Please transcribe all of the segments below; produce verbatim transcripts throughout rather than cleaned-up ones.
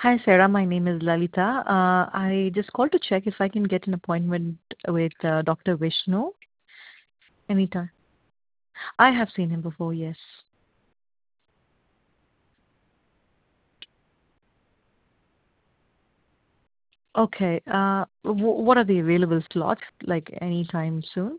Hi, Sarah. My name is Lalita. Uh, I just called to check if I can get an appointment with uh, Doctor Vishnu anytime. I have seen him before, yes. Okay. Uh, w- what are the available slots, like anytime soon?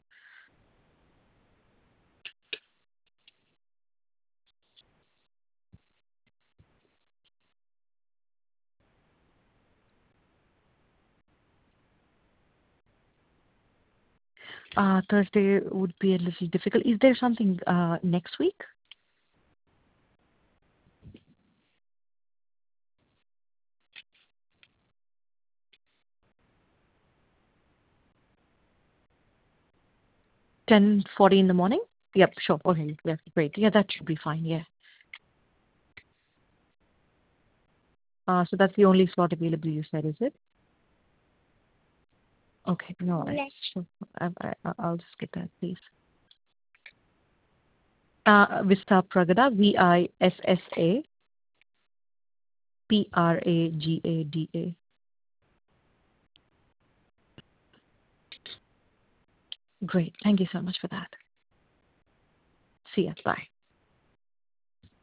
Uh, Thursday would be a little difficult. Is there something uh, next week? ten forty in the morning? Yep, sure. Okay, yeah, great. Yeah, that should be fine, yeah. Uh, so that's the only slot available, you said, is it? Okay, no, worries. Sure. I, I, I'll just get that, please. Uh, Vista Pragada, V I S S A P R A G A D A. Great. Thank you so much for that. See ya. Bye.